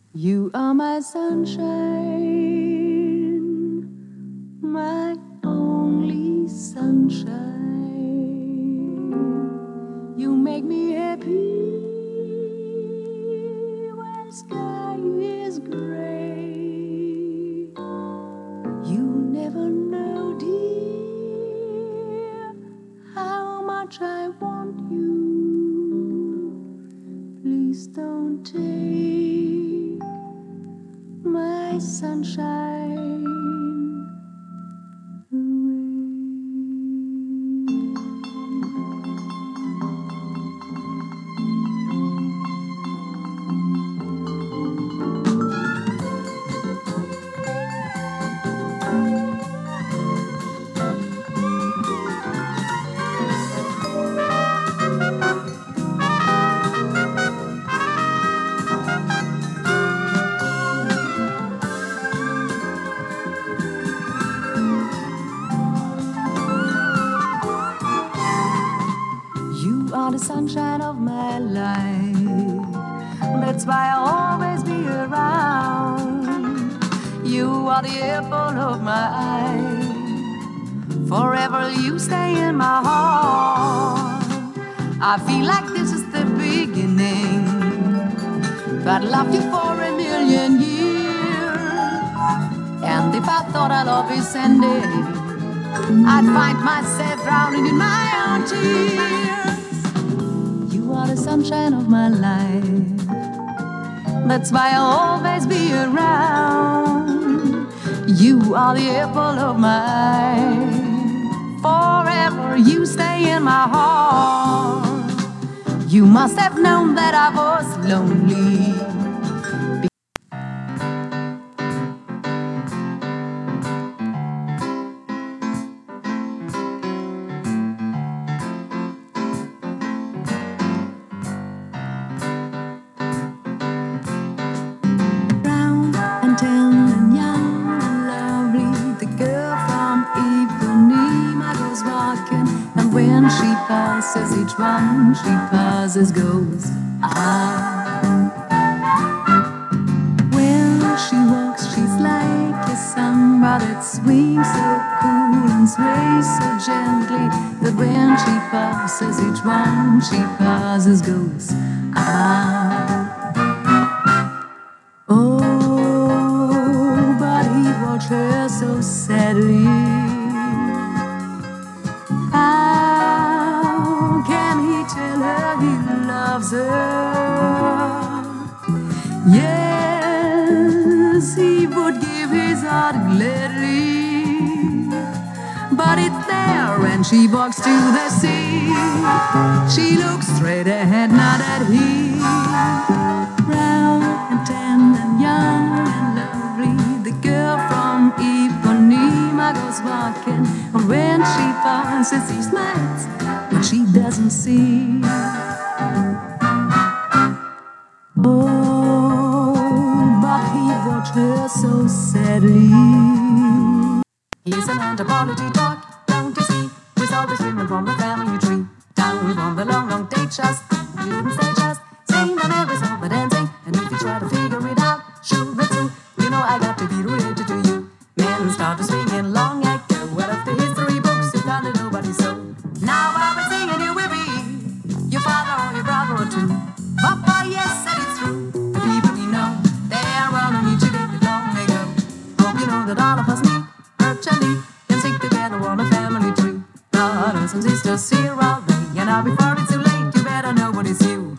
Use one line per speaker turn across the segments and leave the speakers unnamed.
You are my sunshine, my only sunshine. You make me happy when sky is gray. You never know, dear, how much I want you. Please don't take my sunshine away. You are the sunshine of my life. That's why I'll always be around. You are the apple of my eye. Forever you stay in my heart. I feel like this is the beginning, but I loved you for a million years. And if I thought our love is ending, I'd find myself drowning in my own tears. You are the sunshine of my life. That's why I'll always be around. You are the apple of my eye. Forever you stay in my heart. You must have known that I was lonely. Brown and tan and young and lovely, the girl from Ipanema goes walking, and when she passes, each one she passes goes ah. When she walks, she's like a samba that swings so cool and sways so gently that when she passes, each one she passes goes ah. Oh, but he watched her so sadly. How can he tell her he loves her? Yes, he would give his heart gladly, but it's there when she walks to the sea. She looks straight ahead, not at him. Brown and tan and young and lovely, the girl from Ipanema goes walking, and when she passes, he smiles, but she doesn't see. Oh, but he watched her so sadly. He's an anthropology talk, don't you see? With all the children from the family tree. Down from the long, long day just, you can say just, sing on every song, the dancing. And if you try to figure it out, sure it's true. You know I got to be related to you. Men started swinging long ago. Well, if the history books, you kinda nobody so. Now I've been singing you will be your father or your brother or two. Papa, yes, said it's true. The people we know, they are all on each other long ago. Hope you know that all of us meet virtually and stick together on a family tree. Brothers and sisters here all day, and now before it's too late, you better know what it's you.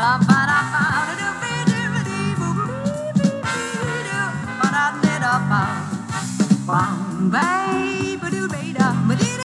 Bang,